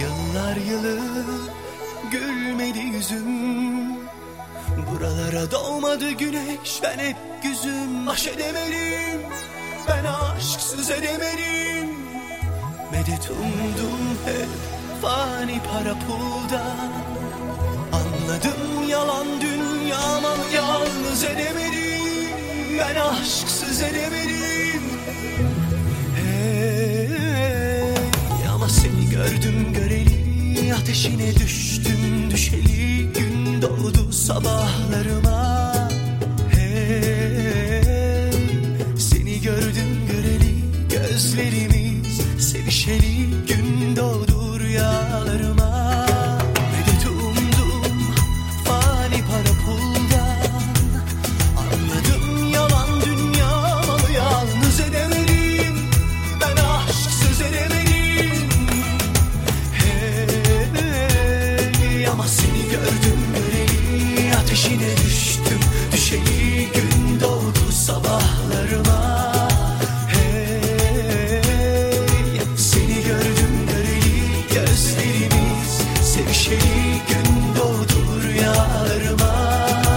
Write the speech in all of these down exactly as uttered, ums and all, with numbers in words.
Yıllar yılı gülmedi yüzüm, buralara doğmadı güneş, ben hep güzüm. Baş edemedim, ben aşksız edemedim. Medet umdum hep fani para pulda. Anladım yalan dünyama, yalnız edemedim. Ben aşksız edemedim. Hey, ama seni gördüm göreli, ateşine düştüm düşeli. Gün doğdu sabahlarıma. Hey, seni gördüm göreli, gözlerimiz sevişeli. Gün doğdu rüyalarıma. Medet umdum fani para puldan. Anladım yalan dünya malı, yalnız edemedim. Ben aşksız edemedim. Hey, ama seni gördüm göreli, ateşine düştüm düşeli. Gün doğdu sabahlarıma. Sevişeli, gün doğdu rüyalarıma.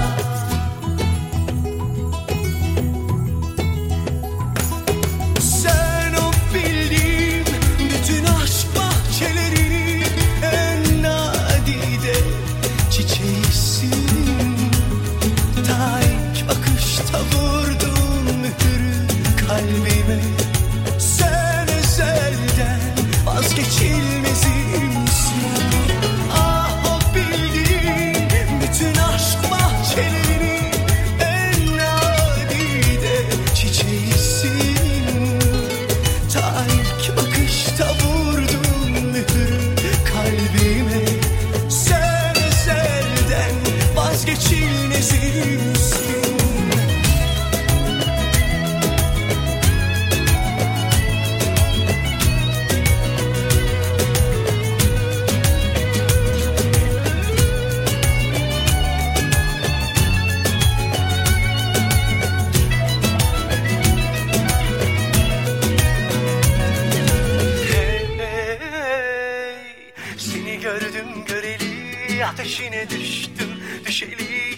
Sen o bildiğim bütün aşk bahçelerini en nadide çiçeğisin. Ta ilk bakışta vurdun mührü kalbime. Sen ezelden vazgeçilmezimsin. Gördüm göreli, ateşine düştüm düşeli.